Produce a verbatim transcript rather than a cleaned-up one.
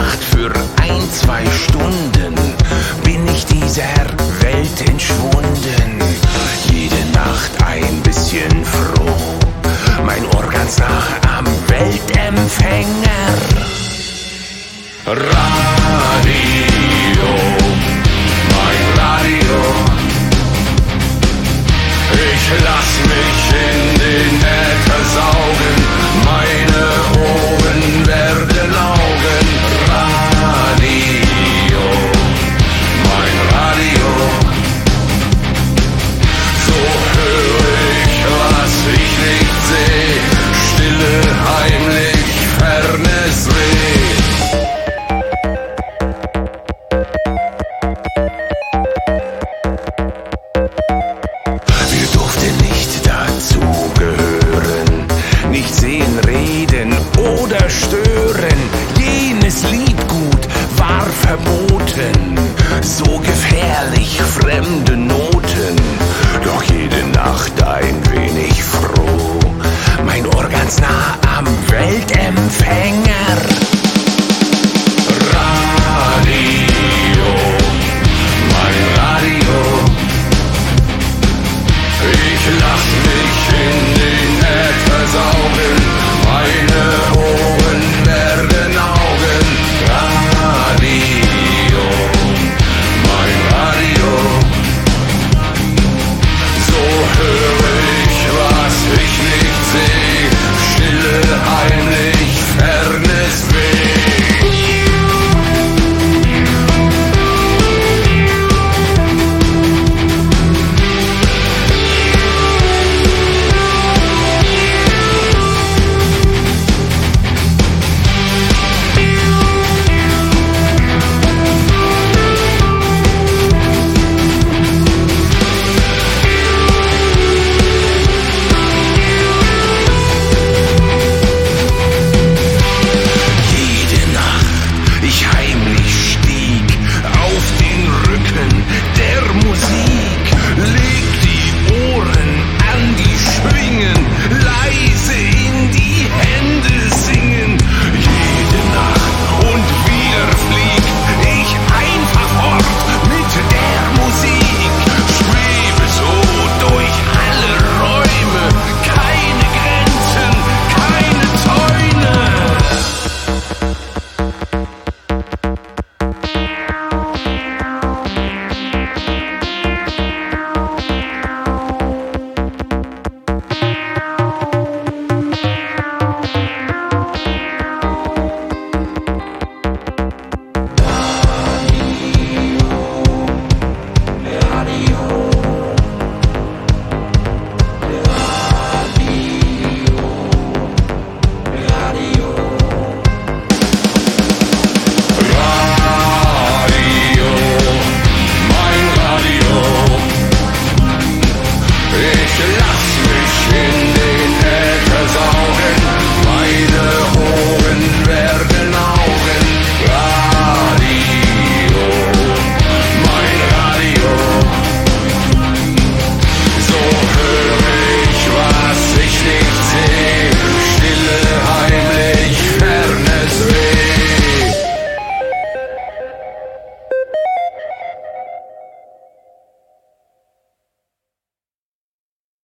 Nacht für ein, zwei Stunden bin ich dieser Welt entschwunden. Jede Nacht ein bisschen froh, mein Ohr ganz nah am Weltempfänger. Radio, mein Radio, ich lass mich in den Äther saugen, meine Ohren werden Augen. Radio, mein Radio, so höre ich, was ich nicht seh, stille, heimlich, fernes Weh. Wir durften nicht dazugehören, nicht sehen, reden oder stören. Jenes Liedgut war verboten, so gefährlich fremde Noten. Doch jede Nacht ein wenig froh, mein Ohr ganz nah am Weltempfänger.